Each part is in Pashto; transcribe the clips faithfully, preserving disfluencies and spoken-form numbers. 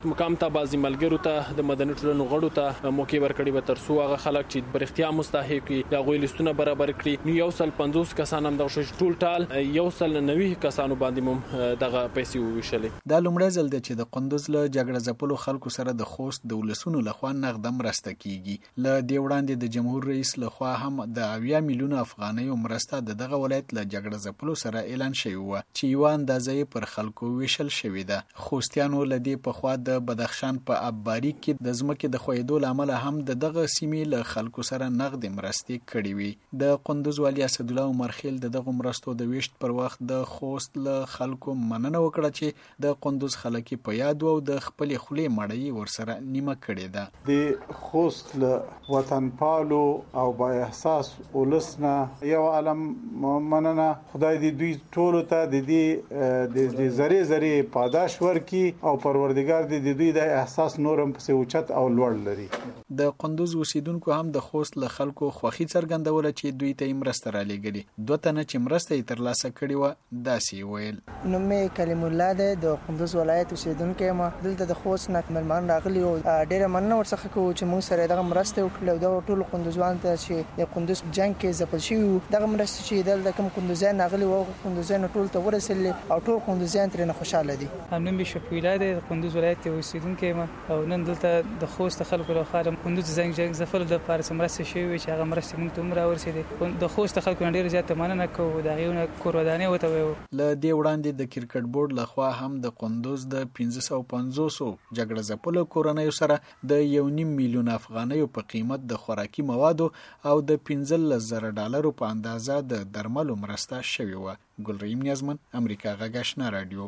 مقام ته بازي ملګرو ته د مدني ټولنو غړو ته موقع ورکړي به تر څو هغه خلک چې برختیا مستحق وي د غوي لیستونه برابر کړي. نو یو سل پنځوس کسان هم د ټول ټال یو سل نوي کسانو باندې مم دغه پیسې وویشلې. دا لومړی ځل دی چې د قندوز له جګړه ځپلو خلکو سره د خوست د ولسونو لخوا نغده مرسته کیږي. له دې وړاندې د جمهور رئیس لخوا هم د اویا میلیونه افغانیو مرسته د دغه ولایت له جګړه ځپلو سره اعلان شوی و چې یو اندازې پر خلکو ویشل شوې ده. خوستیانو لدی په خوا د بدخشان په ابباری کې د ځمکې د خویدو لامل هم د دغه سیمې له خلکو سره نغد مرستې کړې وي. د قندوز والی اسد الله عمر خیل د دغه مرستو د ویشت پر وخت د خوست له خلکو مننه وکړه چې د قندوز خلک په یاد او د خپل خولې مړی ورسره نیمه کړې ده. د خوست له وطن پالو او با احساس ولسنا یو عالم مننه. خدای دې دوی ټول ته د دې د زری زری پاداش ورکي او پروردګار دې د دوی د احساس نورم په اوچت او لوړ لري. د قندوز اوسیدونکو هم د خوست له خلکو خوښي څرګندوله چې دوی ته مرسته را لېږلي. دوه تنه چې مرسته یې ترلاسه کړې وه داسې ویل. نوم مې کلیم الله دی، د قندوز ولایت اوسیدونکی یم. دلته د خوست نه مېلمانه راغلي او ډېره مننه ورڅخه کوو چې موږ سره دغه مرسته وکړه. د ټولو قندوزوالو ته چې د قندوز جنګ کې ځپل شوي وو دغه مرسته چې دلته کوم قندوزیان راغلي وو قندوزیان ټول ته ورسېدلې او ټول قندوزیان ترې نه خوشحاله دي. نوم مې شفیع الله دی، د قندوز ولایت اوسیدونکی یم او نن دلته د خوست خلکو لخوا د قندوز زنګ جنګ ځپلو دپاره مرسته شوې وي چې هغه مرستې موږ ته هم راورسېدې. د خوست خلکو نه ډېره زیاته مننه کوو، د هغې نه کور ودانۍ ورته ویو. له دې وړاندې د کرکټ بورډ لخوا هم د قندوز د پنځه سوه پنځوسو جګړه ځپلو کورنیو سره د یو نیم میلیون افغانیو په قیمت د خوراکي موادو او د پنځلس زره ډالرو په اندازه د درملو مرسته شوې وه. ګلرحیم نیازمن، امریکا غږ آشنا رادیو.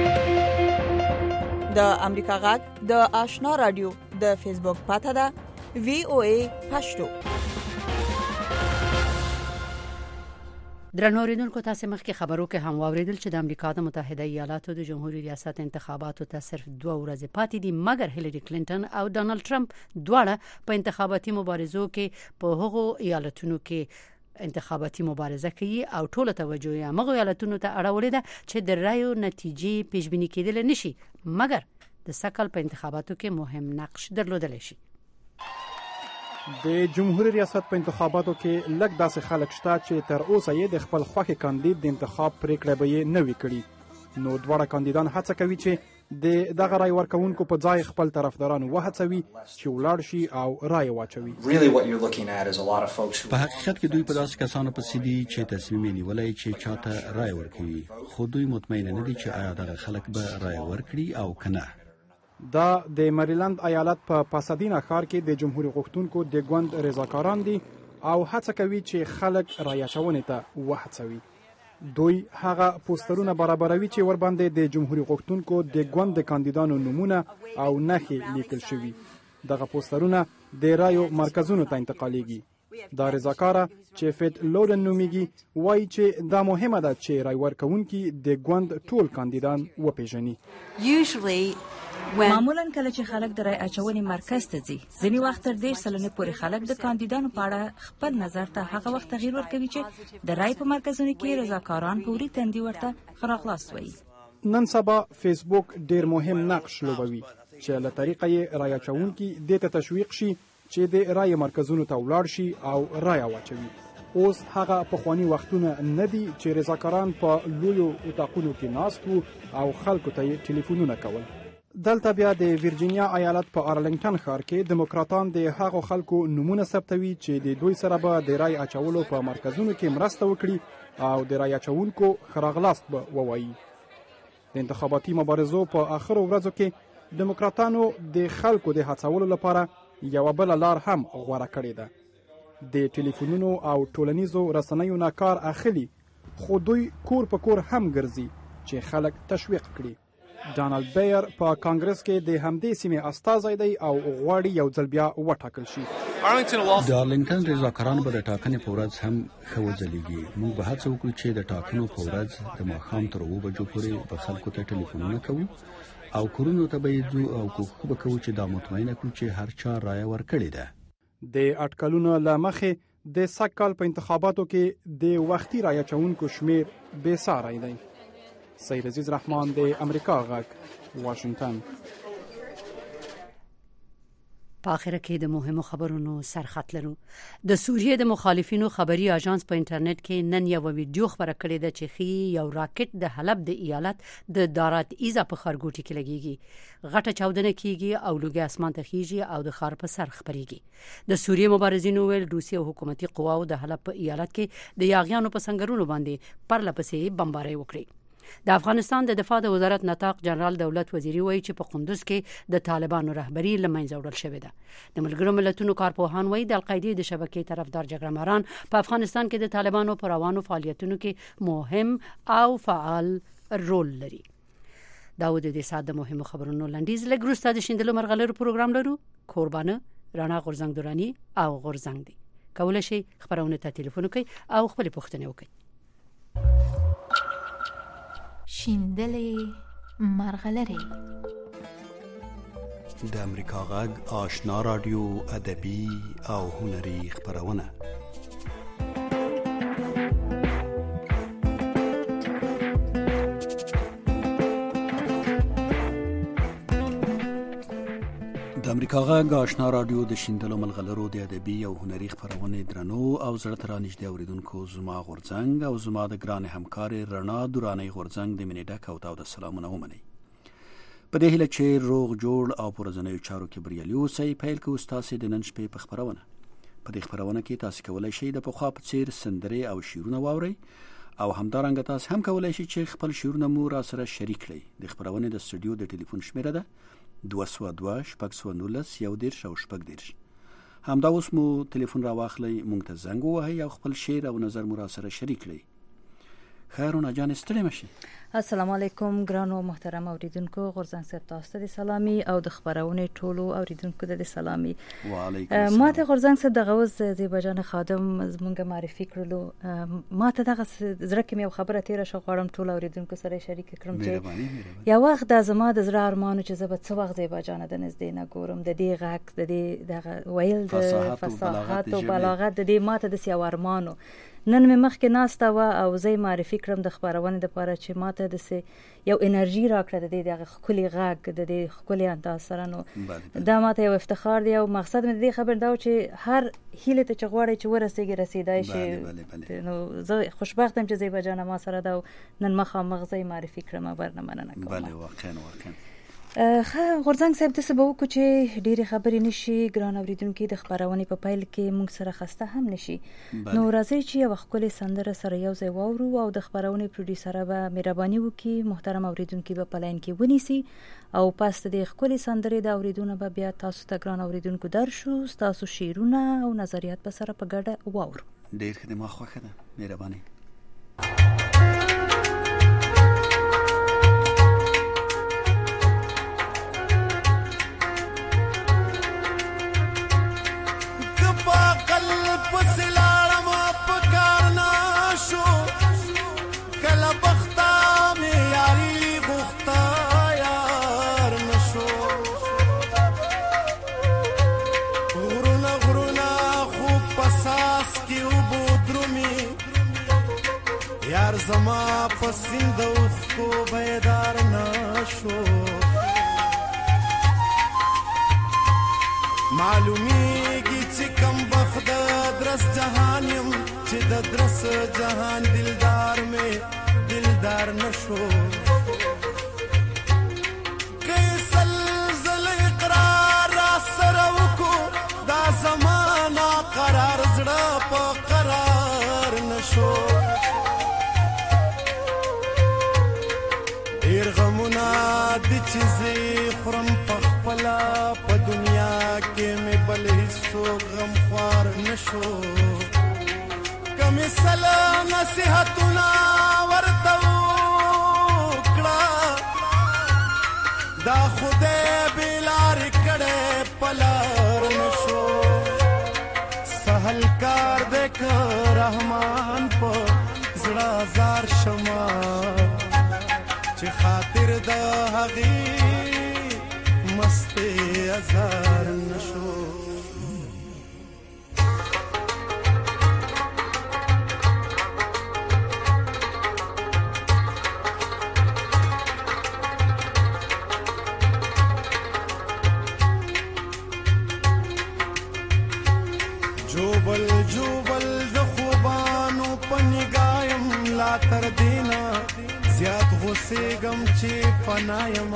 د امریکا غږ د آشنا رادیو د فیسبوک پاته ده وی او ای پښتو. درنو اوریدونکو تاسو مخکې خبرو کې هم واوریدل چې د امریکا د متحده ایالاتو د جمهوریت ریاست انتخاباتو ته صرف دوه ورځې پاتې دي، مګر هیلری کلینټن او ډانلډ ټرمپ دواړه په انتخاباتي مبارزو کې په هغو ایالتونو کې انتخاباتي مبارزه کوي او ټول توجه یې هغو ایالتونو ته اړولې ده چې د رایو نتیجې پیشبینی کېدل نشي، مګر د سکل په انتخاباتو کې مهم نقش درلودلی شي. د جمهوریت ریاست په انتخاباتو کې لږ داسې خلک شته چې تر اوسه یې د خپل خوښې کاندید د انتخاب پریکړه به یې نه وي کړې. نو دواړه کاندیدان هڅه کوي چې د دغه رای ورکوونکو په ځای خپل طرفداران وهڅوي چې ولاړ شي او رای واچوي. په حقیقت کې دوی په داسې کسانو پسې دي چې تصمیم یې نیولی چې چاته رای ورکوي، خو دوی مطمئن نه دي چې آیا دغه خلک به رای ورکړي او که نه. دا د مریلند ایالت په پاسادینا ښار کې د جمهوریت غوښتونکو د ګوند رضاکاران دي او هڅه کوي چې خلک رای اچونې ته وهڅوي. دوی هغه پوسټرونه برابروي چې ورباندې د جمهوریت غوښتونکو د ګوند د کاندیدانو نومونه او نښې لیکل شوي. دغه پوسټرونه د رایو مرکزونو ته انتقالیږي. دا رضاکاره چې فیت لورن نومیږي وایي چې دا مهمه ده چې رای ورکوونکي د ګوند ټول کاندیدان وپیژني. معمولا کله چې خلک د رای اچونې مرکز ته ځي، ځینې وخت تر دېرش سلنې پورې خلک د کاندیدانو په اړه خپل نظر ته هغه وخت تغییر ورکوي چې د رای په مرکزونو کې رضاکاران فوري تندي ورته ښه راغلاست وایي. نن سبا فیسبوک ډیر مهم نقش لوبوي چې له طریقه یې رای اچونکي دې ته تشویق شي چې د رای مرکزونو ته ولاړ شي او رای واچوي. اوس هغه پخواني وختونه نه دي چې رضاکاران په لویو اتاقونو کې ناست وو او خلکو ته یې ټلیفونونه کول. دلته بیا د ویرجینیا ایالت په ارلنګټن ښار کې دیموکراتان د هغو خلکو نومونه ثبتوي چې د دوی سره به د رای اچولو په مرکزونو کې مرسته وکړي او د رای اچونکو ښه راغلاست به ووایي. د انتخاباتي مبارزو په آخرو ورځو کې دیموکراتانو د خلکو د هڅولو لپاره یوه بله لار هم غوره کړې ده. د ټلیفونونو او ټولنیزو رسنیو نه کار اخلي، خو دوی کور په کور هم ګرځي چې خلک تشویق کړي. ډانلډ بیر په کانګرس کې د همدې سیمې استازی دی او غواړي یو ځل بیا وټاکل شي. د ارلنګټن رضاکاران به د ټاکنې په ورځ هم ښه وځلیږي. موږ به هڅه وکړو چې د ټاکنو په ورځ د ماښام تر اوو بجو پورې به خلکو ته ټلیفونونه کوو او کورونو ته به یې ځو او کوښښ به کوو چې دا مطمئنه کړو چې هر چا رایه ورکړې ده. د اټکلونو له مخې د سږ کال په انتخاباتو کې د وختي رایه اچونکو شمیر بې ساری دی. سید عزیز رحمان د امریکا غږ، واشنگټن. په اخر کې د مهمو خبرونو سرخط لرو. د سوریې د مخالفینو خبري اژانس په انټرنیټ کې نن یو ویډیو خبره کړې ده چې خي یو راکټ د حلب د ایالت د دارات ایزا په خارګوټي کې لګيږي، غټه چاودنه کیږي او لوګي اسمان ته خيږي او د خار په سر خبريږي. د سوریې مبارزینو ویل روسي حکومتي قواو د حلب په ایالت کې د یاغیانو په سنگرونو باندې پرلپسې بمباري وکړي. د افغانستان د دفاع د وزارت نطاق جنرال دولت وزیری وایي چې په قندوز کې د طالبانو رهبری لمنځه وړل شوې ده. د ملګرو ملتونو کارپوهان وایي د القاعده د شبکې طرفدار جګړهماران په افغانستان کې د طالبانو پر روانو فعالیتونو کې مهم او فعال رول لري. دا و د دې ساده د مهمو خبرونو لنډیز. لګروستا د شیندلو مرغلرو پروګرام لرو. قربانه رانا غورزنګ دورانی او غورزنګ دی. کولای شي خبرونه ته ټلیفون وکړي او خپل پوښتنه وکړي. شیندلې مرغلرې د امریکا غږ آشنا رادیو ادبي او هنري خبرونه. د امریکا غږ آشنا رادیو د شیندلو مرغلرو د ادبي او هنري خبرونه درنو او زړه تر نږدې اوریدونکو زما غورځنګ او زما د ګران همکار رڼا دوراني غورځنګ د منډه کاوتاو د سلامونه ومني. په دې هیله چې روغ جوړ او پرځنیو چارو کې بریالي اوسئ. پیل کوو تاسو د نن شپې په خبرونه. په دې خبرونه کې تاسو کولای شئ د پخوا په څیر سندري او شعرونه واورئ او همدارنګه تاسو هم کولای شئ چې خپل شعرونه مو را سره شریک کړئ. د خبرونه د استودیو د ټلیفون شمیره ده دوه سوه دوه شپږ سوه نولس یو دېرش او شپږ دېرش. همدا اوس مو ټلیفون را واخلئ، موږ ته زنګ ووهئ او خپل شعر او نظر مو را سره شریک کړئ. خیرونه جان ستړي مشي. السلام علیکم ګرانو محترم اوریدونکو، غورځنګ صاحب تاسو ته سلامي او د خبرونه ټولو اوریدونکو ته سلامي. وعلیکم السلام. ماته غورځنګ صاحب د غوز زیبا جان خادم زمونږه معرفي کړلو. ماته دغه زړه کې یو خبره تیر شو غواړم ټول اوریدونکو سره شریک کړم چې یو وخت د زما د زړه ارمانو چې زه به څه وخت زیبا جان د نږدې نه ګورم، د دې غږ د دې دغه ویل د فصاحت او بلاغت د دې ماته د سیو ارمانو نن مې مخکې ناسته و او زه معرفي کړم د خبرونه د لپاره چې ماته د یو انرژي راکړه د دې دغه خولي غږ د دې خولي انداز سره. نو دا ماته یو افتخار دی او مقصد مې د دې خبر دا چې هر هیله ته چې غواړي چې ورسېږي رسیدای شي. نو زه خوشبخت یم چې زیبا جان ما سره دا نن مخامخ زه معرفي کړم برنامه نه کوم. بله واقعا واقعا خا غورځنګ صاحب د سبا وکړو چې ډېری خبرې نشي ګران اوریدونکو د خبرونه په پایل کې موږ سره خسته هم نشي. نو راځي چې یو خپل سندره سره یو ځای واورو او د خبرونه پروډوسر به مهرباني وکړي محترم اوریدونکو به پلاین کې ونیسي او پس د خپل سندره د اوریدونه به بیا تاسو ته ګران اوریدونکو درشو تاسو شیرونه او نظریات به سره په ګډه واورو. ډېر خدمت خوښه ده، مهرباني. زما پسند اوخ کو بیدار نشو معلومیږي چې کم بخت درس جهان يم چې د درس جهان دلدار مې دلدار نشو کیسل زل اقرار را سره وکړو دا زمانہ قرار زړه په قرار نشو د چیزې خورم په خپله په دنیا کې مې بل هیڅوک غمخوار نشو که مې سله نصیحتونه ورته وکړه دا خدای بې لارې کړی په لار نشو سهل کار دی که رحمان په زړه ازار شما چې خاطر د هغې مستې ازار نشو جوبل جوبل د خوبانو پنګایم لا تر دینا زیات غصه غم چې فنایم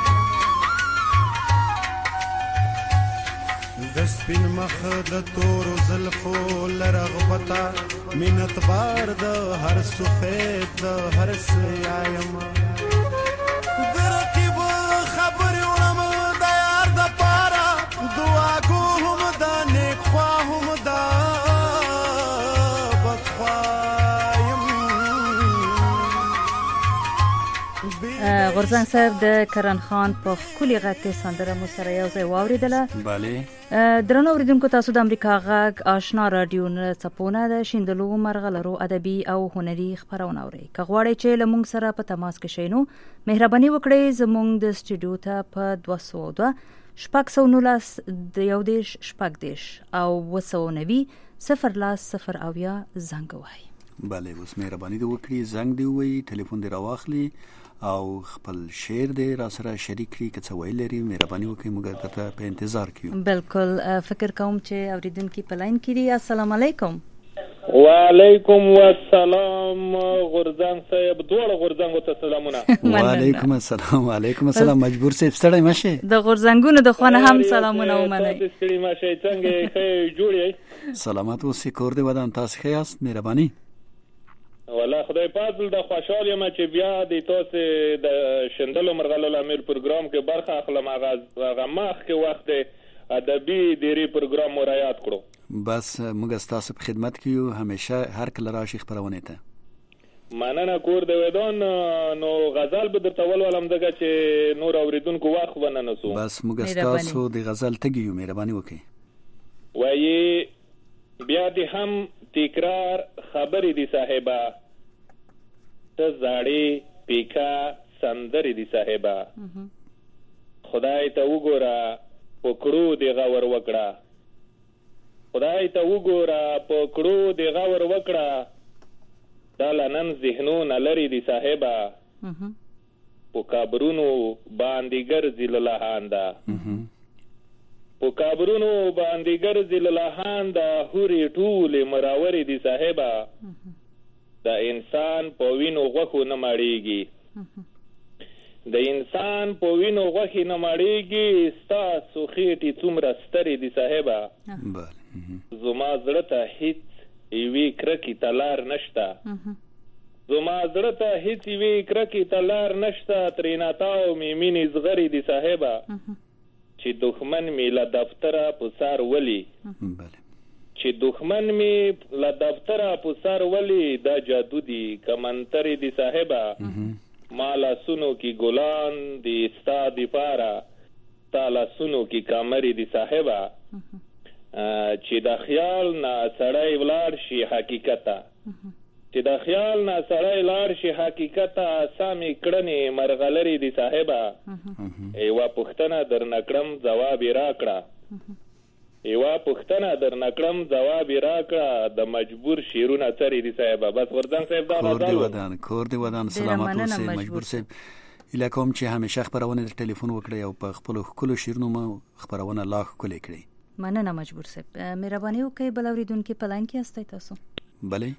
د سپین مخ د تور زلفو لرغبتا مینت بار د هر سفید د هر سیایم درکې به خبرې وړم د یار د پاره دعاګو هم دا نیک خوا هم دا بدخوایم غورځنګ صاحب د کرن خان په ښکلي غږ کې سندره مو سره یو ځای واورېدله. بله درنو اورېدونکو تاسو د امریکا غږ آشنا راډیو نه څپونه د شیندلو مرغه لرو ادبي او هنري خپرونه اورئ. که غواړئ چې له موږ سره په تماس کې شئ نو مهرباني وکړئ زموږ د سټوډیو ته په دوه سوه دوه شپږ سوه نولس د یو دېرش شپږ دېرش او اوه سوه نوي صفر لس صفر اویا زنګ ووهئ. بله اوس مهرباني دې وکړي زنګ دې ووهئ ټلیفون دې راواخلي او خپل شعر دې را سره شریک کړي که څه ویل لري مهرباني وکړئ موږ درته په انتظار کې یو. بالکل فکر کوم چې اورېدونکي په لاین کې دي. السلام علیکم. وعلیکم السلام غورځنګ صاحب دواړه غورځنګو ته سلامونه. وعلیکم السلام وعلیکم السلام مجبور صاحب ستړی مشه د غورځنګونو د خوانه هم سلامونه ومنئ. ستړي مشه څنګه ښه جوړ یې سلامات اوسئ کور دې ودان تاسو ښه یاست مهرباني. والله خدای پاک د خوشحال یم چې بیا د تاسو د شندلو مرغلو لامل پروګرام کې برخه اخلم. هغه مخ کې وخت ادبي ډيري پروګرام مرایات کړو. بس موږ تاسو په خدمت کې یو همیشه هر کله راشي خبرونه ته. مننه کور د ودان نو غزل به درته ولولم دغه چې نور اوریدونکو واخ ونه نسو. بس موږ تاسو د غزل تګي یو مهرباني وکړئ. وایي بیا دې هم تکرار خبرې دي صاحبہ ته زاړې پیکا سندرې دي صاحبہ خدای ته وګوره په کړو دې غور وکړه خدای ته وګوره په کړو دې غور وکړه دا لنن ذهنونه لري دي صاحبہ په کابرونو باندې ګرځي للهاندا په کابرونو باندې ګرځي للهاندا هوري ټولې مراورې دي صاحبہ د انسان په وینو غوښو نه مړېږي د انسان په وینو غوښې نه مړېږي ستاسو خېټې څومره سترې دي صاحبه زما زړه ته هیڅ یوې کرکې ته لار نشته زما زړه ته هیڅ یوې کرکې ته لار نشته ترې ناتاو مې مینې زغرې دي صاحبه چې دښمن مې له دفتره په سر ولي چې دښمن می له دفتره په سر ولی دا جادو دی کمنتری دی صاحبہ مالا سنو کی ګلان دی ستا دی پارا تالا سنو کی کامری دی صاحبہ چې د خیال نه سړی ولاړ شي حقیقتا چې د خیال نه سړی ولاړ شي حقیقتا سامي کړنې مرغلری دی صاحبہ ایوا پښتنه در نکړم جواب راکړه ایوا پښتنه در نکړم جواب راکړه د مجبور شیرونه چری دي صاحب. بس ورځن صاحب دا کور دی ودان کور دی ودان سلامات اوسئ مجبور صاحب. اله کوم چې همیشه خبرونه د ټلیفون وکړي او په خپل خپل شیرونو مو خبرونه لا خپل کړي. مننه مجبور صاحب. مهرباني وکړئ بل اوریدونکو په لاین کې استئ تاسو. بله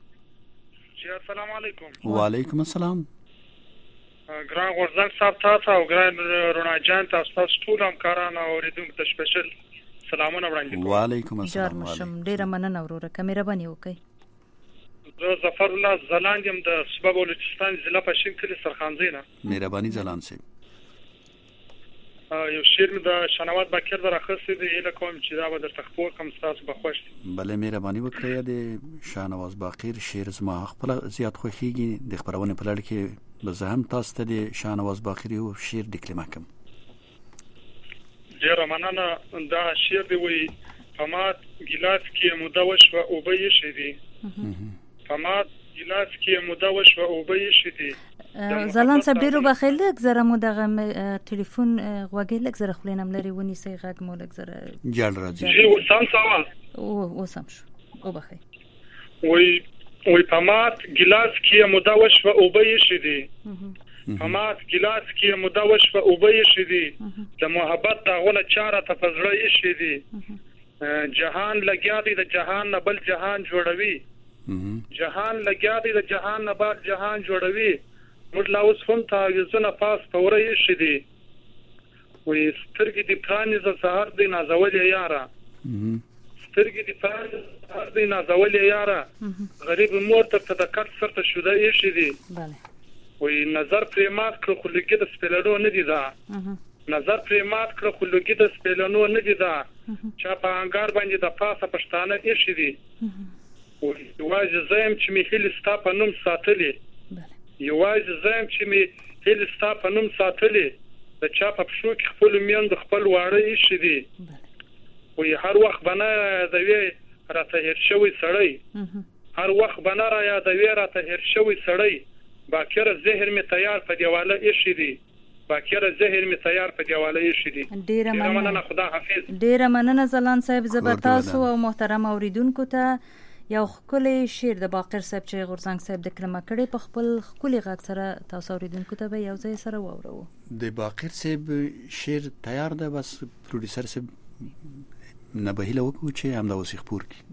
السلام علیکم. وعلیکم السلام. ګران غورځنګ صاحب تاسو او ګران رونا جان تاسو ټول همکاران او اوریدونکو ته سپیشل سلامونه وړاندې کوم. وعلیکم السلام. مشم ډیره مننه وروره که مهرباني وکړئ. زه ظفر الله زلاند یم د صوبه بلوچستان ضلع پښین کلی سرخانزی نه. مهرباني زلاند صاحب. یو شعر مې د شنواد باکر در اخیستی دی هیله کوم چې دا به درته خپور کړم ستاسو به خوښ شي. بله مهرباني وکړئ د شاهنواز باقر شعر زما خپله زیات خوښیږي د خپرونې په لړ کې به زه هم تاسو ته د شاهنواز باقر یو شعر ډیکلمه کړم. ډیره مننه. دا شعر دی وایي پمات ګیلاس کې موده وشوه اوبه یې شدي پمات ګیلاس کې موده وشوه اوبه یې شدي. زلان صاحب ډیرو بخیل لږ زره مو دغه ټلیفون غوږی لږ زره خلینم لري ونیسئ غږ مو لږ زره جال راځي سم سوال او سم شو او بخیر. وای وای پمات ګیلاس کې موده وشوه اوبه یې شدي پمات ګیلاس کې موده وشوه اوبه یې شدي د محبت داغونه چاره ته فزړه یې شدي جهان لګیا دی د جهان نه بل جهان جوړوي جهان لګیا دی د جهان نه بل جهان جوړوي موږ لا اوس هم تعویذونه پاس پورې شې دي وې سترګې دې پرانیزه سهار دې نازولې یاره سترګې دې پرانیزه سهار دې نازولې یاره غریب مور ته د کټ سر ته شوده یې شې دي وې نظر پرې مات کړ خو لګي د سپېلنو نه دي دا نظر پرې مات کړ خو لګي د سپېلنو نه دي دا چا په انګار باندې د پاسه پښتانه یې شې دي یوازې زم چې می هیل ستا په نوم ساتلې یوازې زم چې می هیل ستا په نوم ساتلې د چا په پښو کې خپل میند خپل واړه یې شې دي وې هر وخت بنا د وی راته هر شوی سړی هر وخت بنا را یا د وی راته هر شوی سړی باکره زهر می تیار په دیواله یې شې دي باکره زهر می تیار په دیواله یې شې دي ډیره مننه خدا حافظ ډیره مننه زلان صاحب زبرداست او محترم اوریدونکو ته یو خولي شعر د باقر صاحب چې غورزنګ صاحب د کلمه کړي په خپل خولي غږ سره تاسو اوریدونکو ته به یو ځای سره واورو د باقر صاحب شعر تیار ده بس پروډوسر صاحب نه به هله وکړو چې هم دا وسیخ پور کی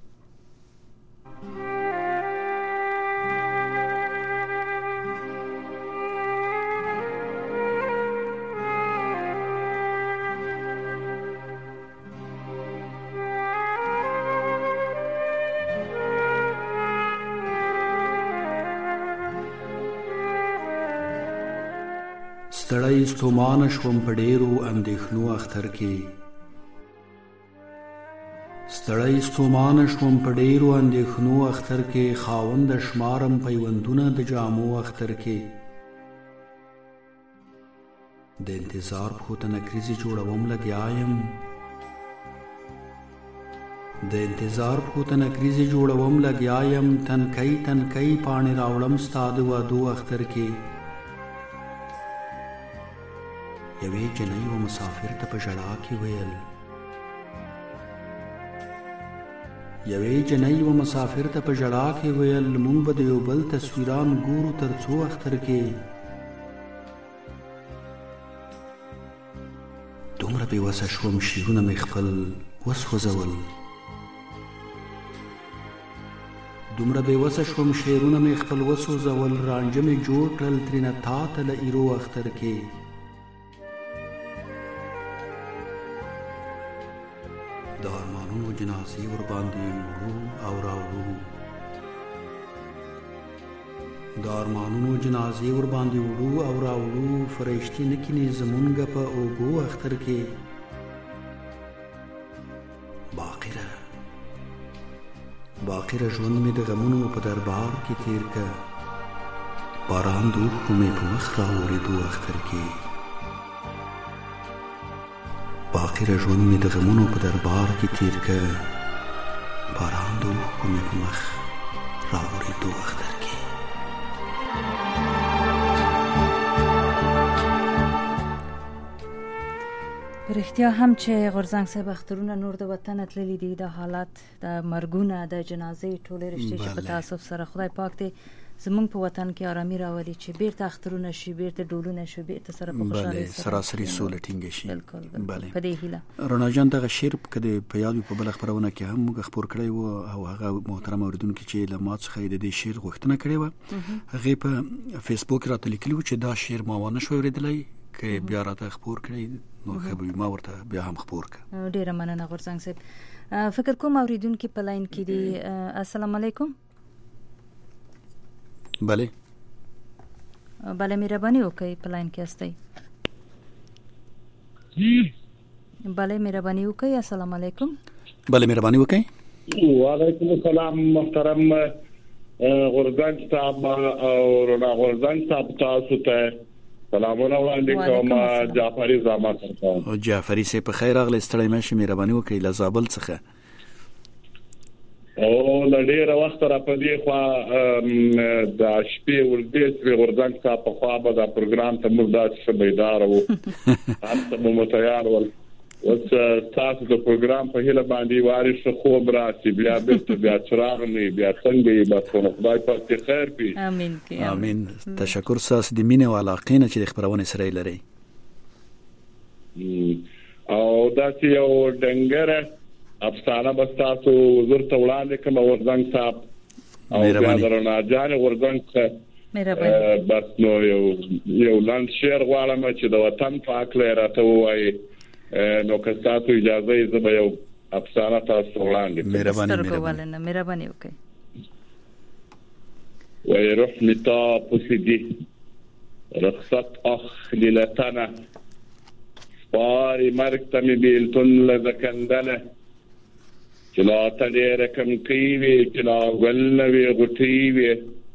ستړی ستومانه شوم په ډېرو اندېښنو اختر کې ستړی ستومانه شوم په ډېرو اندېښنو اختر کې خاوند شمارم پیوندونه د جامو اختر کې د انتظار پښو ته نکریزې جوړوم لګیا یم د انتظار پښو ته نکریزې جوړوم لګیا یم تنکۍ تنکۍ پاڼې راوړم ستا د وادو اختر کې یوې جنۍ و مسافر ته په ژړا کې ویل یوې جنۍ و مسافر ته په ژړا کې ویل مونږ به د یو بل تصویران ګورو تر څو اختر کې دومره بېوسه شوم شعرونه مې خپل وسوځول دومره بېوسه شوم شعرونه مې خپل وسوځول رانجه مې جوړ کړل ترېنه تا ته له ایرو اختر کې د ارمانونو جنازې ورباندې وړو او راوړو د ارمانونو جنازې ورباندې وړو او راوړو فرشتې نه کینې زمونږ په اوږو اختر کې باقره باقره ژوند مې د غمونو په دربار کې تیر که باران د اوښکو مې په مخ راورېدو اختر کې باقره ژوند مې د غمونو په دربار کې تیر که باران د اوښکو مې په مخ راورېدو اختر کې رښتیا هم چې غورځنګ صاحب اخترونه نور د وطن تللي دي د حالات د مرګونه د جنازې ټولې رښتې چې په تاسف سره خدای پاک دې زمونږ په وطن کې آرامي راولي چې بیرته اخترونه شي بیرته ډولونه شي بیرته سره په خوشحالۍ سره سراسري سوله ټینګه شي بله په دې هیله رڼا جان دغه شعر کده په یاد په بل خبرونه کې هم موږ خبر کړی و او هغه محترم اوریدونکو چې له ما څخه د دې شعر غوښتنه کړې و هغه په فیسبوک راته لیکلی و چې دا شعر ما ونه شو اوریدلی که بیا راته خبر کړی نو خبري ما ورته بیا هم خبر کړ ډیره مننه غورځنګ صاحب فکر کوم اوریدونکو په لاین کې دي السلام علیکم بله بله مهرباني وکړئ په لاین کې استئ بله مهرباني وکړئ السلام علیکم بله مهرباني وکړئ وعلیکم السلام محترم غورځنګ صاحب او رڼا غورځنګ صاحب تاسو ته سلامونه وړاندې کوم جعفري زما سره او جعفري سه په خیر اغله ستړی مشه مهرباني وکړئ له زابل څخه او لډیر وخت را پدې خو د شپې ورځې چې غورځنګ صاحب په خوا به دا پروګرام ته موږ داسې بیدار وو تاسو مو تیار ول اوس تاسو د پروګرام په هله باندې وارث خوب راسي بیا بیرته بیا چراغ نه بیا څنګه بس خدای پاک خیر پی امين کی امين تشکر ساس د مینه او علاقې نه چې د خبرونه سره لري او دا چې یو ډنګره افسانه بستاسو حضور ته وړاندې کوم ورزنګ صاحب او بیا درنه جان ورزنګ مهرباني بس نو یو یو لاند شیر غواړم چې د وطن پاک لري راته وایي نو که تاسو اجازه یې زه به یو افسانه تاسو وړاندې مهرباني مهرباني مهرباني وکړئ وای روح متا پوسیدی رخصت اخلی لتنه سپاری مرگ تمی بیلتون لذکندنه چلا تلیر کم کیوی چلا گلنوی غطیوی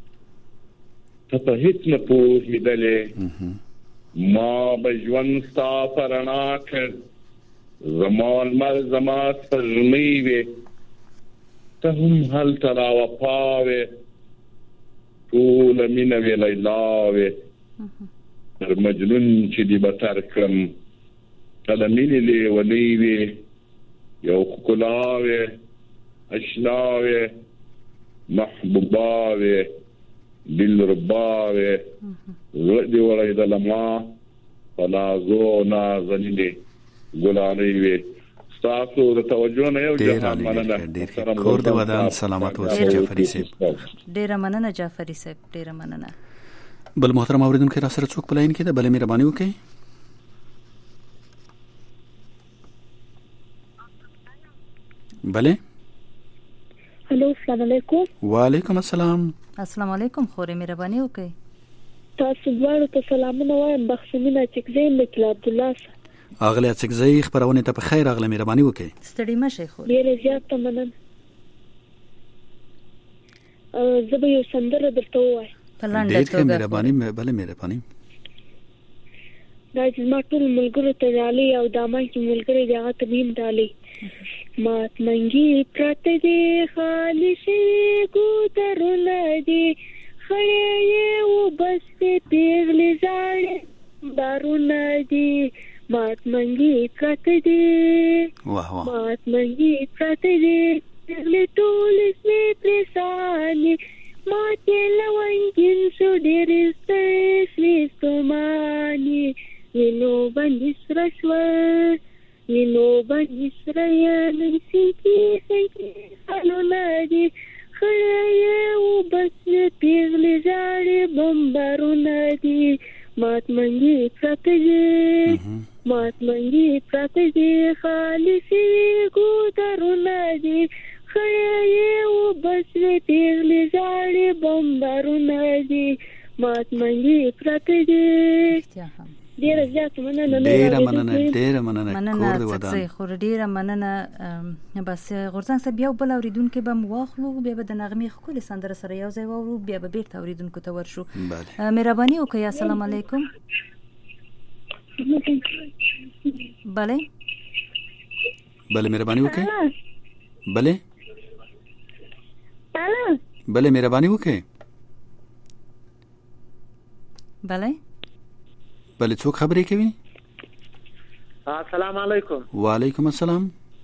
تا هیچ نپوهی دلی ما بجوان ستا پرنا کرد زمان مر زما سپرمیوی تا هم حل تلا و پاوی طول مینوی لیلاوی در مجنون چی دی بتر کم قلمینی لیونیوی یو کلاوی اشناوی محبوباوی دل رباوی ردی ولی دلما فلازو نازنینی گلانیوی ستاسو د توجه نه یو جهان مننه کور د ودان سلامت اوسئ جعفری صاحب ډیر مننه جعفری صاحب ډیر مننه بل محترم اوریدونکو را سره څوک پلاین کې ده بل مهرباني وکړئ بله هلو السلام علیکم وعلیکم السلام السلام علیکم خوري مهرباني وکړئ تاسو دواړو ته سلامونه وایم بخښنه چې زه یم د عبد الله اغله څنګه خبرونه ته په خیر اغله مهرباني وکړئ ستړي مشه خو ډیر زیات مننه زه به یو سندره درته وایم په لاندې توګه مهرباني بل مهرباني دا چې ما ټول ملګرو ته ډالي او دامن چې ملګری دی هغه ته نیم ډالي مات منګي پرته دی خالصي ګوترونه دی خړې یو بس پیغلې زاړې دارونه دی مات منګي پرته دی واه واه مات منګي پرته دی پیغلې ټول سمې پرساني ماته لوانګین شو ډېر سپېڅلې ستوماني وینو باندې سره شوه وینو باندې سره یې سینکي سینکي سالونه دي خړې یو بس پیغلې زاړې بمبارونه دي مات منګي پرته دي مات منګي پرته دي خالصي ګوترونه دي خړې یو بس پیغلې زاړې بمبارونه دي مات منګي پرته دي ډیره زیات مننه ډیره مننه ډیره مننه کور دی ودان خو ډیره مننه بس غورځنګ صاحب یو بل اوریدونکو به مواخلو بیا به د نغمې خپل سندره سره یو ځای وورو بیا به بیرته اوریدونکو ته ورشو مهرباني وکړئ السلام علیکم بله بله مهرباني وکړئ بله بله مهرباني وکړئ بله بله څوک خبرې کوي السلام علیکم وعلیکم السلام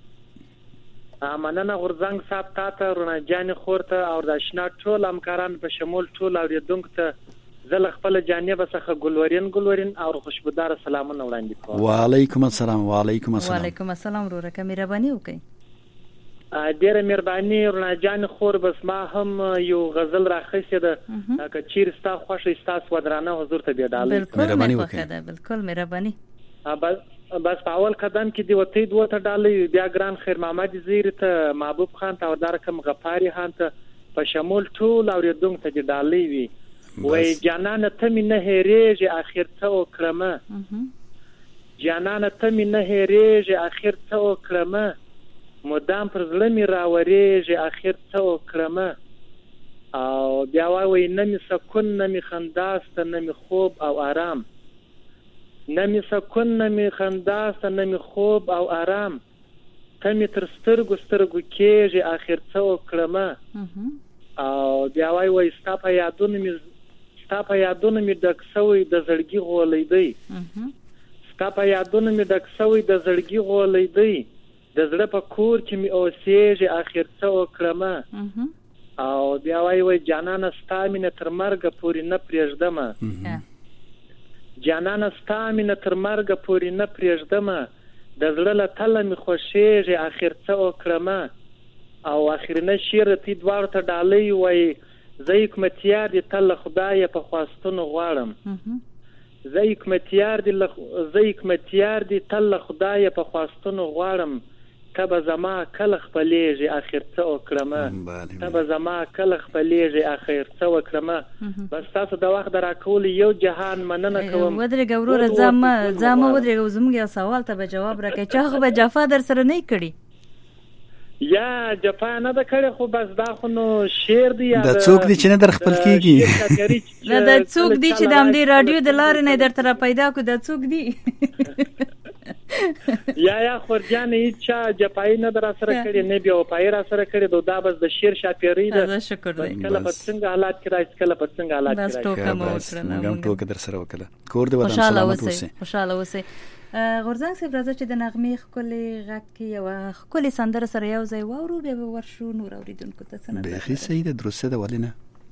مننه غورځنګ صاحب تاسو رونه جان خورته او د آشنا ټول همکاران په شمول ټول اوریدونکو ته زل خپل جانب څخه ګلورین ګلورین او خوشبودار سلامونه وړاندې کوم وعلیکم السلام وعلیکم السلام وعلیکم السلام ورکه مهرباني وکړئ ډیره مهرباني رونه جان خور بس ما هم یو غزل راخصه ده که چیر ستا خوښ ستا ودرانه حضور ته بیډاله مهرباني وکړئ بالکل مهرباني بس بس اول قدم کې دی وته دوه ته ډالې بیا ګران خیر محمد زیر ته محبوب خان ته ودار کم غفاری خان ته په شمول ټول اوریدونکو ته ډالې وي وای جانان ته مې نه هېریږي اخر ته وکړمه جانان ته مې نه هېریږي اخر ته وکړمه مدام پر زړه مې راورېږي اخر ته وکړمه او بیا وای نه مې سکون نه مې خنداسته نه مې خوب او آرام نه مې سکون نه مې خنداسته نه مې خوب او آرام ته مې تر سترګو سترګو کېږي اخر څه وکړمه او بیا وای وای ستا په یادونه مې ستا په یادونه مې ډک سوی د زړګي غولې دی ستا په یادونه مې ډک سوی د زړګي غولې دی د زړه په کور کې مې اوسېږي اخر څه وکړمه او بیا وای وای جانانه ستا مینه تر مرګه پورې نه پرېږدمه جانانه ستا مینه تر مرګه پورې نه پرېږدمه د زړه له تله مې خوښېږي اخر څه وکړمه او اخرنه شعر تی دواړو ته ډالۍ وایي زه حکمتیار دې تل له خدایه په خواستونو غواړم زه حکمتیار دې زه حکمتیار دې تل له خدایه په خواستونو غواړم ته به زما کله خپلېږي اخر څه وکړمه ته به زما کله خپلېږي اخر څه وکړمه بس تاسو د وخت د راکولو یو جهان مننه کوم ودرېږه وروره ځه مه ځه مه ودرېږه زموږ یو سوال ته به جواب راکړې چا خو به جفا در سره نه کړي یا جفا نه ده کړې خو بس دا خو نو شعر دی دا څوک دی چې نه در خپل کېږي نه دا څوک دی چې د همدې راډیو د لارې نه درته را پیدا کړو دا څوک دی یا یا خورجان هیچا جفایي نه در سره کړې نه بیا وفایي را سره کړې دا بس د شعر شاپیرۍ ده شکر دی کله په څنګه حالات کې راځي کله په څنګه حالات کې راځي بس ټوکه مو وکړه موږ ټوکه در سره وکړه کور دې ودان سلامت اوسئ خوشاله اوسئ غورځنګ صاحب راځه چې د نغمې ښکلې غږ کې یوه ښکلې سندره سره یو ځای واورو بیا به ورشو نور اورېدونکو ته څه نظر بیخي صحیح ده درسته ده ولې نه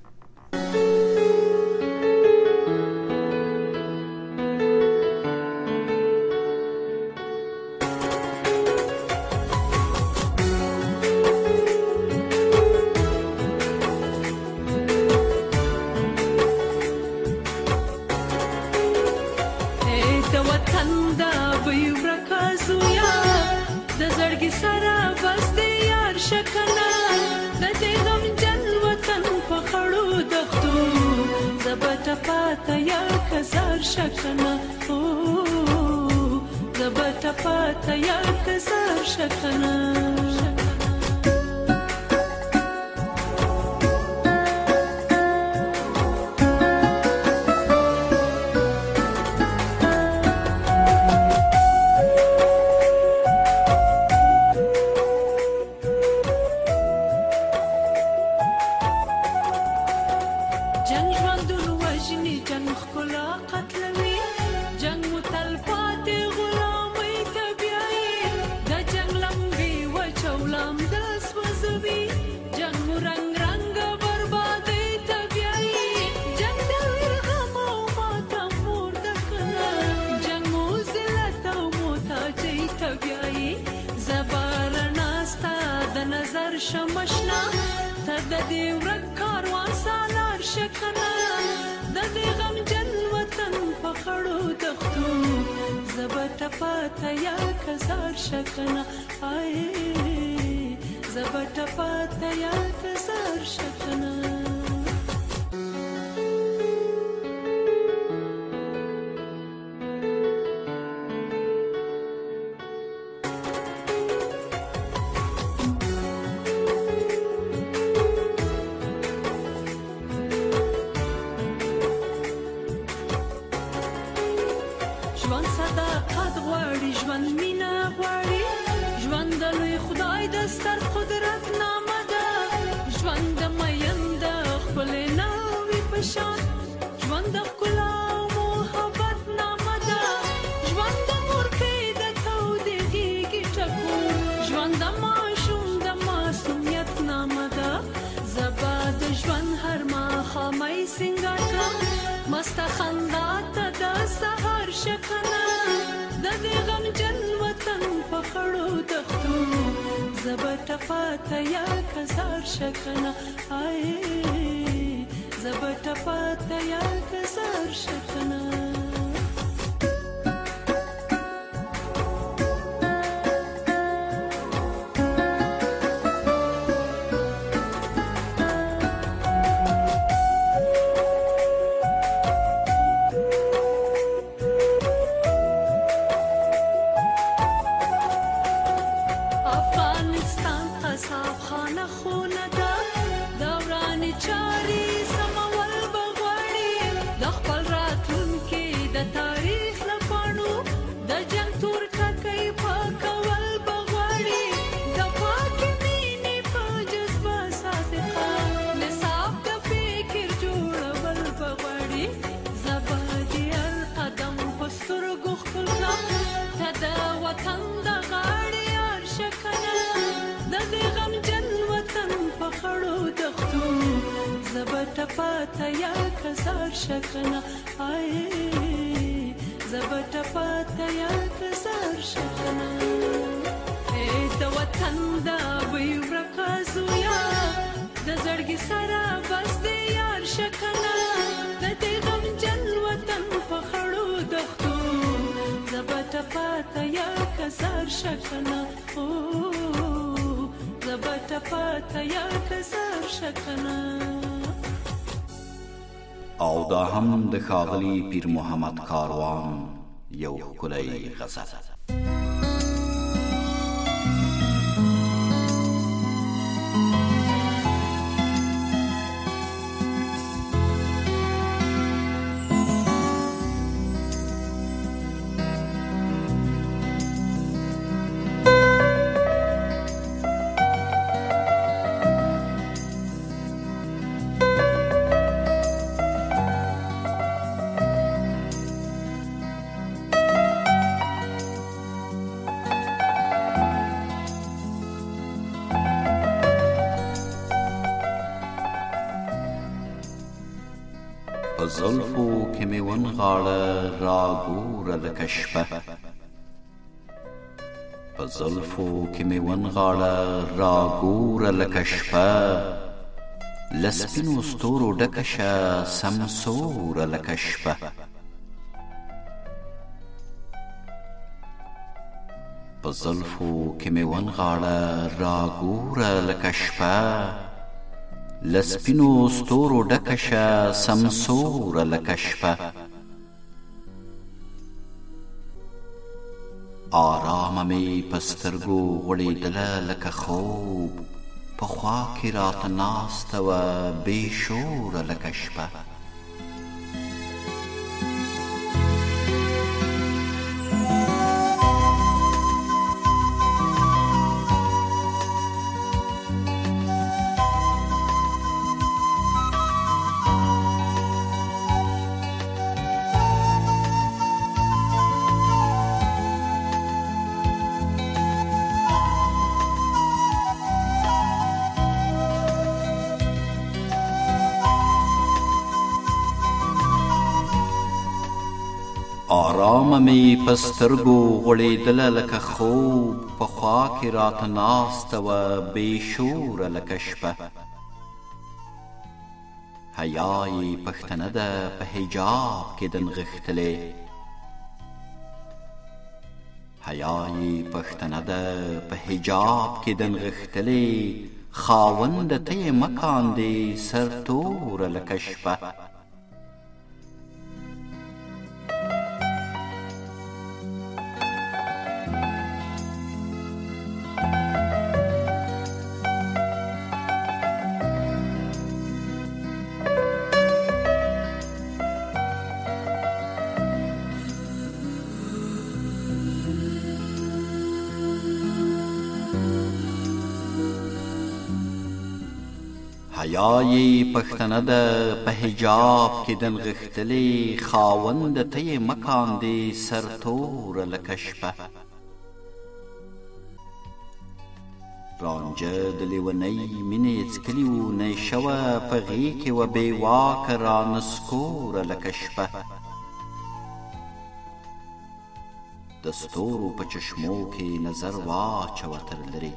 شکنه او زبټه پاته یا کزار شکنه شمشنا ته د دې ورک کاروان سالار شکنه د دې غم جن وطن په خړو دښتو زبټه پاته یا کزار شکنه آی زبټه پاته یا کزار شکنه زبټه پاته یا کزار شکنه آی زبټه پاته یا کزار شکنه زبټه پاته یا کزار شکنه آی زبټ پاته یا کزار شکنه ای د وطن دا وی ورکازو یا د زړګي سره بس دی یار شکنه د دې غم جن وطن په خړو دختو زبټ پاته یا کزار شکنه او زبټ پاته یا کزار شکنه. او دا هم د ښاغلي پیر محمد کاروان یو ښکلی غزل. زلفو که می ونغاړه راګوره لکه شپه په زلفو که می ونغاړه راګوره لکه شپه له سپینو ستورو ډکه شه سمسوره لکه شپه په زلفو که می ونغاړه راګوره لکه شپه لسپینو ستورو ډکه شه سمسوره لکه شپه آرامه مې په سترګو غوړېدله لکه خوب په خوا کې راته ناسته وه بې شوره لکه شپه آرامه مې په سترګو غوړېدله لکه خوب په خوا کې راته ناسته وه بې شوره لکه شپه حیا یې پښتنه ده په حجاب کې دنغښتلې حیا یې پښتنه ده په حجاب کې دنغښتلې خاونده ته یې مه کاندې سرتوره لکه شپه حیا یې پښتنه ده په حجاب کې دنغښتلې خاونده ته یې مه کاندې سرتوره لکه شپه رانجه د لیونۍ مینې څکلي وو نیشوه په غېږ کې وه بې واکه رانسکوره لکه شپه د ستورو په چشمو کې نظر واچوه تر لرې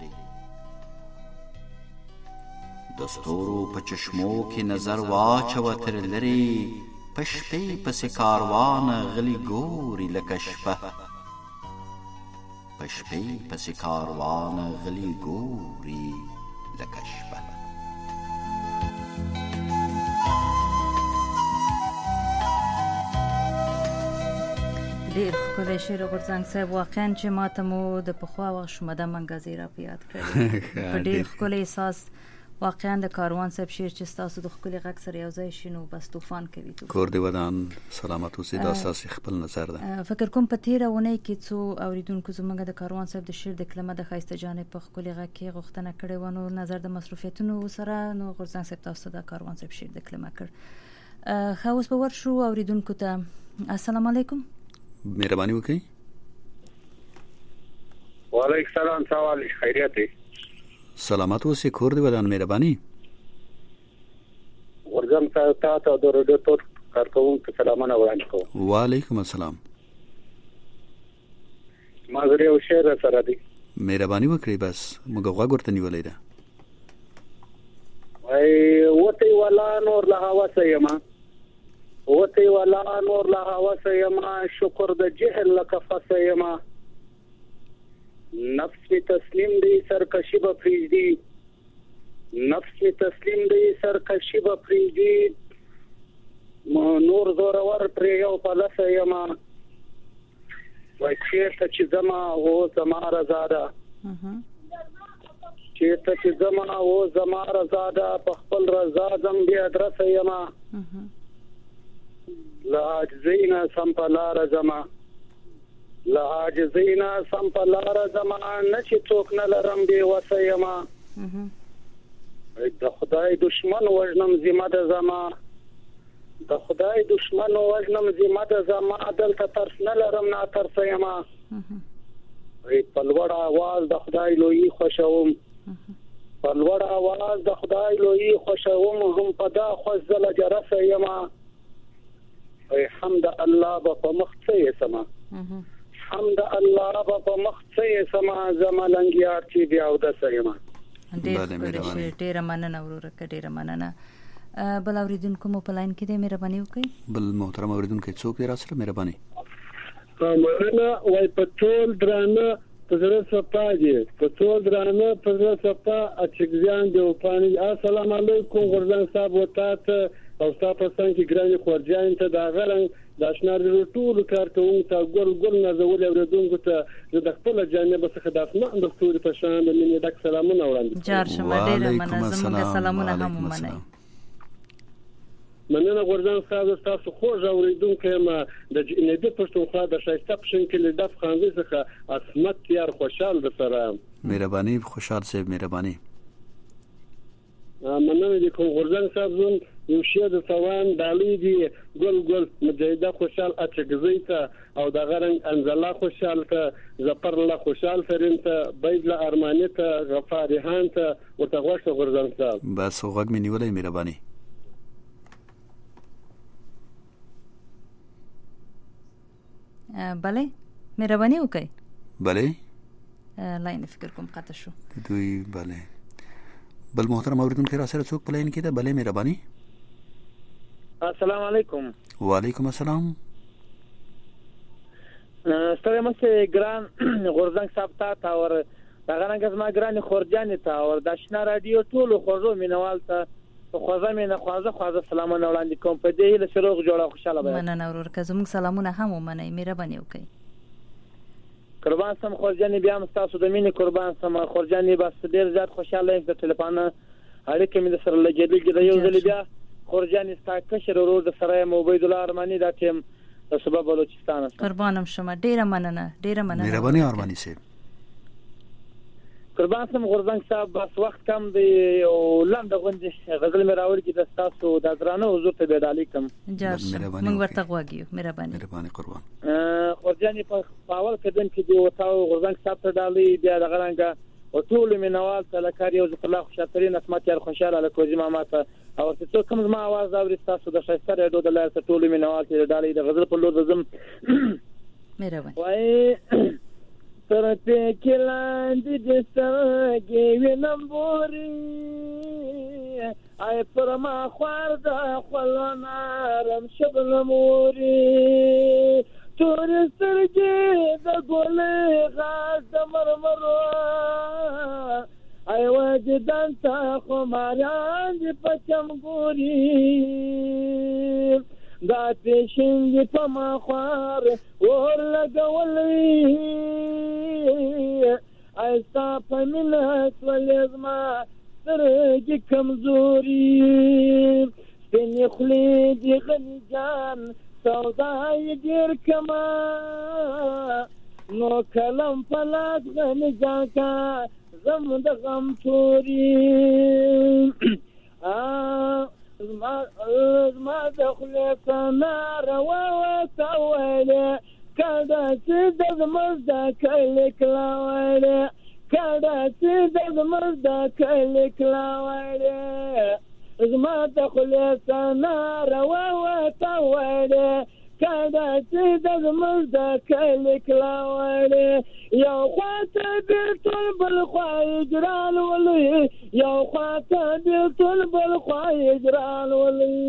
د ستورو په چشمو کې نظر واچوه تر لرې په شپې پسې کاروانه غلي ګوري لکه شپه په شپې پسې کاروانه غلي ګوري لکه شپه ډېر ښکلی شعر غورځنګ صاحب واقعا چې ماته مو د پخوا وخت شمده منګزۍ را په یاد کړی په ډېر ښکلی احساس واقعا د کاروان صاحب شعر چې ستاسو د ښکلي غږ سره یو ځای شي نو بس طوفان کوي کور دې ودان سلامت اوسې دا ستاسو خپل نظر ده فکر کوم په تېره اونۍ کې څو اورېدونکو زموږ د کاروان صاحب د شعر د کلمه د ښایسته جانې په ښکلي غږ کې غوښتنه کړې وه نو نظر د مصروفیتونو سره نو غورځنګ صاحب تاسو د کاروان صاحب شعر د کلمه کړ ښه اوس به ورشو اورېدونکو ته السلام علیکم مهرباني وکړئ وعلیکم السلام سوال خیریت دی سلامت اوسې کور دې ودان مهرباني ورځم ته ته د رادیو ټول کارکونکو سلامونه وړاندې کوم وعلیکم السلام ما زه یو شعر سره دی. مهرباني وکړئ بس موږ غوږ ورته نیولې ده. وای وته ولا نور له هوس یما وته ولا نور له هوس یما شکر د جهل لکفس یما نفس می تسلیم دی سرکشی به فریدی نفس می تسلیم دی سرکشی به فریدی نور زور ور پر یو پلس یما وای چیرته چې زما او زما رضا ده چیرته چې زما او زما رضا ده په خپل رضا زم بیا ادرس یما لا عجزینا سم په لار زما لا عجزینا سم په لار زما نه چې څوک نه لرم بې وسه یما د خدای دشمن وژنم ذمه ده زما د خدای دشمن وژنم ذمه ده زما دلته ترس نه لرم نه ترس یما په لوړ اواز د خدای لوی خوشوم په لوړ اواز د خدای لوی خوشوم هم په دا خوش زله جرس یما حمد الله په مخ څه سما حمد الله په مخ څه سما زما لنګیار چې بیا او د سیما ډېر ډېر مننه ورور ډېر مننه. بل اوریدونکو مو په لاین کې دې مهرباني وکړئ. بل محترم اوریدونکو څوک دی را سره مهرباني. مننه وای په ټول درانه په زړه صفا دي په ټول درانه په زړه صفا اچګزیان دی او پانی. السلام علیکم غردان صاحب وتاته او تاسو څنګه کې ګراني خورجان ته دا غرن د اشنار ټول کارکون ته ګل ګل نازول اوریدونکو ته د خپل جانب څخه د اسماء د ستوري په شان د مینې ډک سلامونه وړاندې. جار شمه ډېر مننه زموږ سلامونه هم منئ. مننه غردان صاحب تاسو خوږ اوریدونکو ما د جنیدي پښتونخوا د شایسته پښین کې د دف خانزي څخه اسمت یار خوشحال د سره مهرباني خوشحال صاحب مهرباني. مننه د کوم غردان صاحب زون یو شی د سوان دالي دی ګل ګل مجیده خوشحال اچګزی ته او د غرنګ انزلا خوشحال ته زفر الله خوشحال فرین ته بيد له ارمانه ته غفار هان ته وتغوش غردان صاحب بس وګ مې نیولې مهرباني. بله مهرباني وکړئ. بله لاین فکر کوم قطع شو دوی. بله بل محترم اوریدونکو را سره څوک په لاین کې ده. بله مهرباني. السلام علیکم. وعلیکم السلام. ستړی مشه ګران غورزنګ صاحب ته اور دا غنګز ما ګران خورجان ته اور د آشنا رادیو ټول خورو مینوال ته خوازه مینه خوازه خوازه سلامونه وړاندې کوم په دې له شروع جوړه خوشاله به. مننه ورور که زموږ سلامونه هم ومنئ مهرباني وکړئ. قربان سم خورجان بیا مستاسو د مینې قربان سم خورجان بس ډیر زیات خوشاله یم. د ټلیفون اړیکه مې سره لګېدلې د یو ځل بیا خورجان ستا کشر ورور د سره عبید الله ارمانی دا ټیم د سبب بلوچستان. قربانم شمه ډیره مننه ډیره مننه. مهرباني ارمانی صاحب. قربان سم غورزنګ صاحب بس وخت کم دی او لاند غونډه غزل مې راوړ کی د تاسو د درانه حضور ته بدالي کم. جاش موږ ورته غواګیو مهرباني. مهرباني قربان. خورجان په اول کدن کې دی وتاو غورزنګ صاحب ته ډالي بیا د غرانګه او ټول مینوال تلکار یو ذکر الله خوشاترین اسمت یار خوشاله لکوزي ماما ته او څه کوم ما आवाज اوري تاسو د شایسته رادیو د لار ته ټول مینوال ته ډالي د غزل په لور زم مهرباني. وای تر ته کلاند د سګي وینم بوري آی پر ما خوار د خلنارم شبل موري تور سرګي د ګولې غاز د مرمرو آی وجدان تا خو ماران د پچم ګوري دا پېښنګ په ما خوار ور لګولې ایسا په ملت ولزما سرګي کمزوري سپینې خولې دي غني جان سودای ډیر کما نو کلم فلاس غني جان کا زم د غم چوري ا ما ما دخلت نار وتوالي كذا تدز مزدا كلك لاوالي كذا تدز مزدا كلك لاوالي ما دخلت نار وتوالي کاډه چې د زموږ د کلي کلاوړې یو خواته بیلتون بل خوا هجران ولي یو خواته بیلتون بل خوا هجران ولي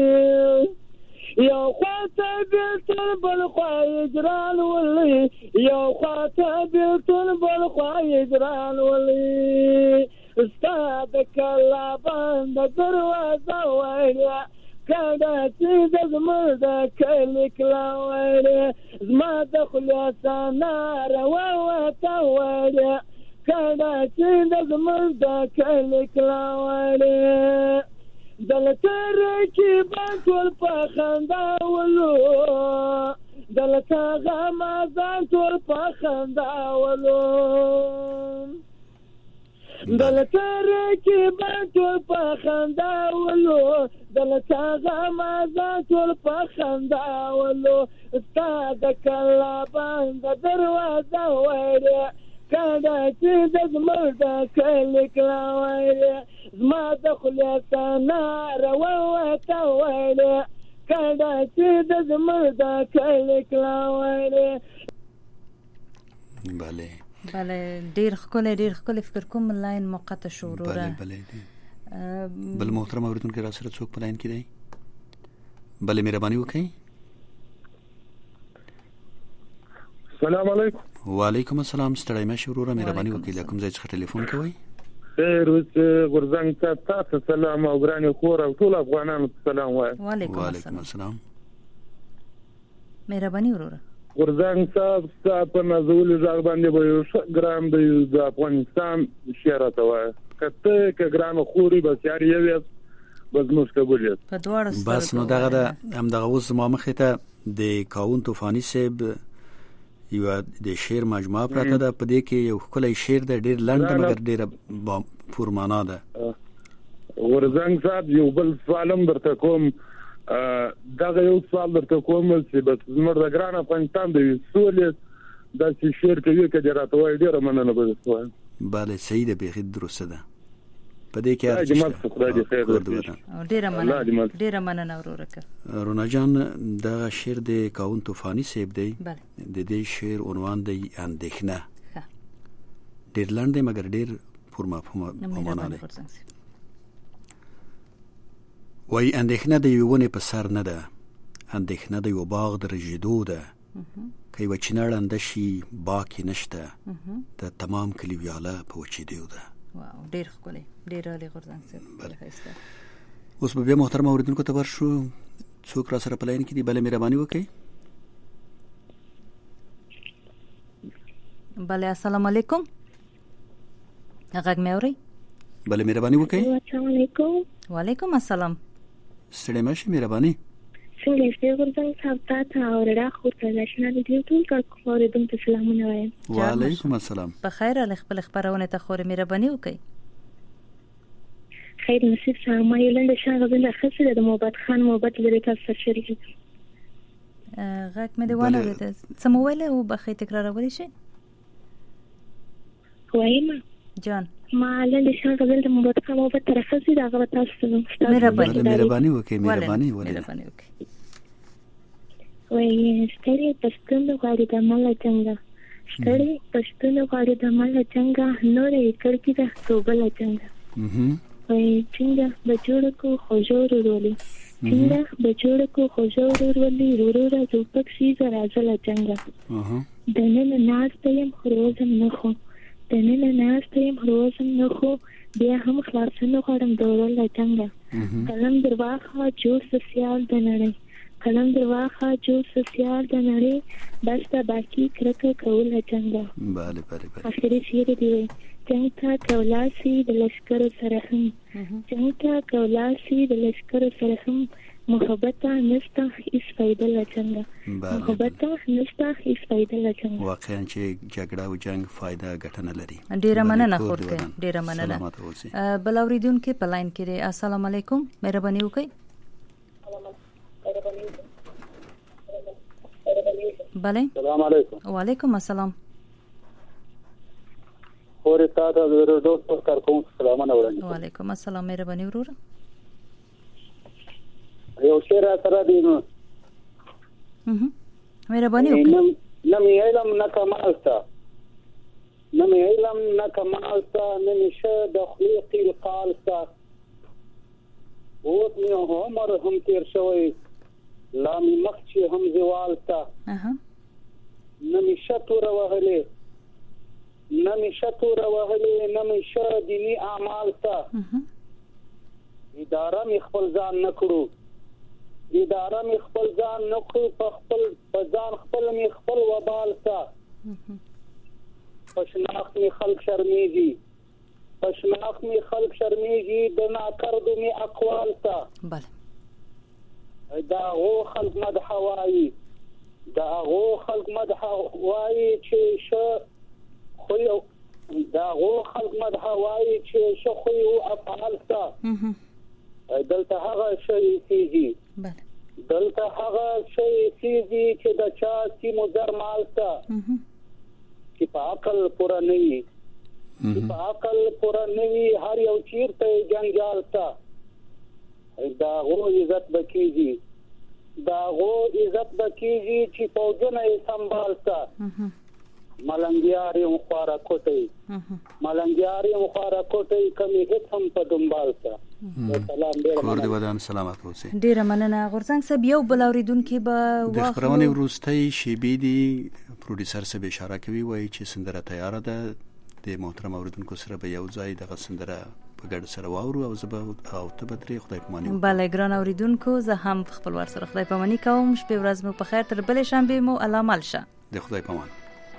یو خواته بیلتون بل خوا هجران ولي یو خواته بیلتون بل خوا هجران ولي ستا د کلا بند دروازه وړیا کاډه چې د زموږ د کلي کلاوړې زما د خولې سناره ووته وړیا کاډه چې د زموږ د کلي کلاوړې دلته رقیبان ټول په خندا ولو دلته غمازان ټول په خندا ولو دلته رقیبان ټول په خندا ولو دلته غمازان ټول په خندا ولو ستا د کلا بند دروازه وړیا کاډه چې د زموږ د کلي کلاوړې زما د خولې سناره ووته وړیا کاډه چې د زموږ د کلي کلاوړې. بله بله ډیر ښکلی ډیر ښکلی فکر کوم لاین موقته شو وروره. بله بله بل محترم اوریدونکي را سره څوک په لاین کې دی؟ بله مهرباني وکړئ. السلام علیکم. وعلیکم السلام. ستړی مه شئ وروره، مهرباني وکړئ. له کوم ځای څخه ټلیفون کوئ؟ خیر اوس غورځنګ ته تاسو سلام او ګرانې خور او ټول افغانانو ته سلام وایم. وعلیکم السلام. مهرباني وروره. غورځنګ صاحب ستا په نازولي غږ باندې به یو ښه ګران دی د افغانستان شعر راته وایه که ته که ګرانه خورې بس یار یو یاست به زموږ قبول یاست په دواړو سترګو. بس نو دغه ده همدغه اوس زما مخې ته د کاون طوفاني صاحب یو د شعر مجموعه پراته ده، په دې کې یو ښکلی شعر ده، ډېر لنډ ده مګر ډېره پرمعنا ده. غورځنګ صاحب یو بل سوال هم درته کوم، دغه یو سوال درته کوم چې بس زموږ د ګران افغانستان د سولې داسې شعر کوي که دې راته وایي ډېره مننه به درته وایم. بله صحیح ده، بیخي درسته ده، په دې کې هر څه ډېره مننه ډېره مننه وروره. رونا جان دغه شعر د کاون طوفاني صاحب دی، د دې شعر عنوان دی اندېښنه. ډېر لنډ دی مګر ډېر پرمفهومه معنا دی. وای اندېښنه د یوې ونې په سر نه ده، اندېښنه د یو باغ د رژېدو ده، که یوه چینه ړنده شي باغ کې نشته، د تمام کلي ویاله په وچېدو ده. واو ډېر ښکلی، ډېر عالي غورځنګ صاحب. اوس به بیا محترم اورېدونکو ته ورشو، څوک را سره په لاین کې دي؟ بله مهرباني وکړئ. بله السلام علیکم، غږ مې اورئ؟ بله مهرباني وکړئ. السلام علیکم. وعلیکم السلام. ستړی مه شئ، مهرباني. څنګه یې غورځنګ صاحب تا ته او رڼا خور ته د اشنا د دې ټول اورېدونکو ته سلامونه وایم. وعلیکم السلام. په خیر له خپل خبرونه ته خورې مهرباني وکړئ. خیر نصیب صاحب ما یو لنډه شعر غوښتل خسره د محبت خان محبت لري تاسو شریک غږ مې دی وانه ده څه مو ویل او بخې تکرارولی شي؟ وایم جان ما لنډه شعر غوښتل د محبت خان محبت تر خسره دا غو تاسو مهرباني مهرباني وکړئ مهرباني مهرباني وکړئ. وای ستړي پښتون غواړي د مال څنګه ستړي پښتون غواړي د مال څنګه نورې کړکی د توبل څنګه وای څنګه بچوړ کو خوجور ورولي څنګه بچوړ کو خوجور ورولي ورور راځو پکشي زراځل څنګه دنه ناز ته يم خروزم نه خو دنه ناز ته يم خروزم نه خو بیا هم خلاصونه غواړم دورل څنګه قلم درواخه جو سوسیال دنړې قلم درواخه جو سوسیال دنړې بس تا باقی کرکه کول څنګه. bale bale bale اخري شعر دی څنګه کولاسي د لشکر سره هم څنګه کولاسي د لشکر سره هم محبت نشته هیڅ فائدہ څنګه محبت نشته هیڅ فائدہ څنګه. واقعا چې جګړه او جنگ فائدہ ګټنه لري. ډیره مننه خورته ډیره مننه. بل اوریدونکو په لاین کې السلام علیکم مهرباني وکړئ. بله السلام علیکم. وعلیکم السلام. خوري تاسو د دوست کار کوم سلامونه وړاندې. وعلیکم السلام مهرباني وروره. یو شعر سره دی نو مهرباني وکړئ. نه مې علم نه کمال تا نه مې علم نه کمال تا نه مې شه د خلیق القال تا اوس مې عمر هم تیر شوی لا مې مخ چې هم زوال تا نه مې شتور وهلې نه مې شتور وهلې نه مې شه دیني اعمال تا اداره مې خپل ځان نه کړو اداره مې خپل ځان نه کړو په خپل په ځان خپل مې خپل وبال تا پښناخت مې خلق شرمېږي پښناخت مې خلق شرمېږي د ناکردو مې اقوال تا بله دا غو خلق مدح وایي دا غو خلق مدح وایي چې شه خو دا غو خلق مدح وایي چې شه خو افعال تا دلته هغه شی کیږي بله دلته هغه شی کیږي چې د چا سیمو در مال تا چې په عقل پورا نه وي چې په عقل پورا نه وي هر یو چیرته جنجال تا دا غو عزت بکیږي دا غو عزت بکیږي چې فوجونه یې سنبال تا ملنګیار یې مخواره کوټي ملنګیار یې مخواره کوټي کمی هیڅ هم په دنبال تا سلام ډیر کور دی ودان سلامات اوسئ. ډیره مننه غورځنګ صاحب. یو بل اوریدونکو به د خبرونه وروستۍ شیبې دی پروډوسر صاحب اشاره کوي وایي چې سندره تیار ده د محترم اوریدونکو سره به یو ځای دغه سندره په ګډ سره واورو او زه به او ته به ترې خدای پاماني وکړو. بله ګران اوریدونکو زه هم خپل ور سره خدای پاماني کوم. شپې ورځ مو په خیر تر بلې شنبې مو الله مل شه. د خدای پامان.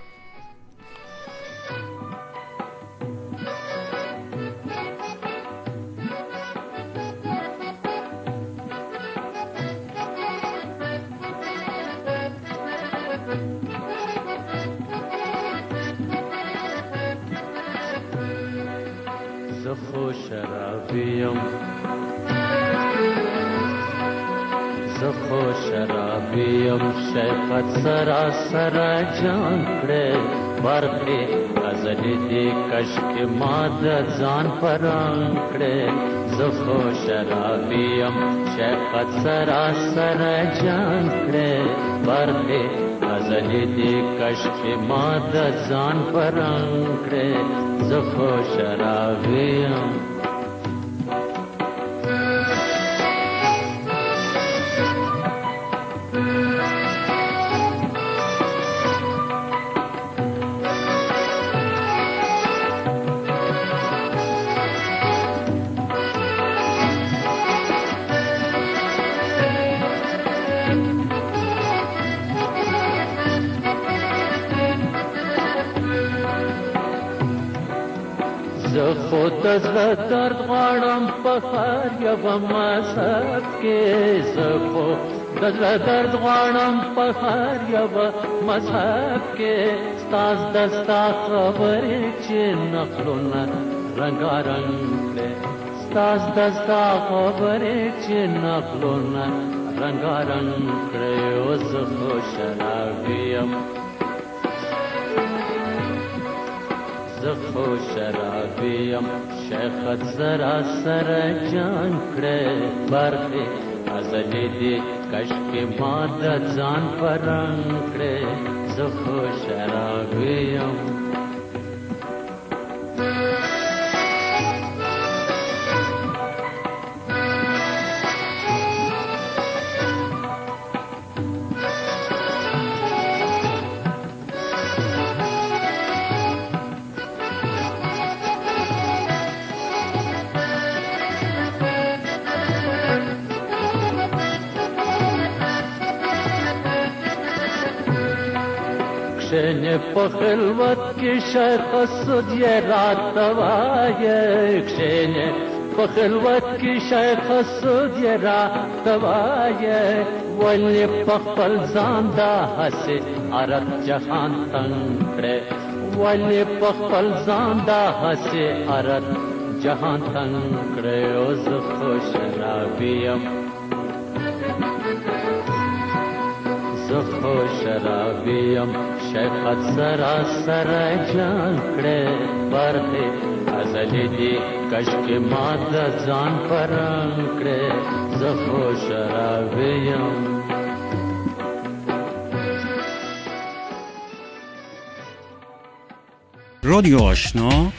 زخو شرابیم زخو شرابیم شیخت سراسر جان کړه ورته غزل دې کشک ماد ځان پران کړه زخو شرابیم شیخت سراسر جان کړه ورته غزل دې کشک ماد ځان پران کړه زخو شرابیم خود زړه درد غواړم په هر یو مذهب کې زه خو د زړه درد غواړم په هر یو مذهب کې ستاسو د ستا خبرې چې نقلونه رنګارنګ کړې ستاسو د ستا خبرې چې نقلونه رنګارنګ کړې او زه خو شرابي یم زخو شرابیم شیخت زرا سر جان کړه برخه ازلی دی کشک ماد ځان پرنګ کړه زخو شرابیم کشنه په خلوت کې شیخ سود یې راته وایه کشنه په خلوت کې شیخ سود یې راته وایه ولې په خپل ځان دا هسې عرب جهان تنګ کړې ولې په خپل ځان دا هسې عرب جهان تنګ کړې او زه خو شرابي یم زه خو شرابي یم شیخت سراسر جان کړه برخه ازلی دی کشک ماد ځان پرنګ کړه زه خو شرابي یم رادیو آشنا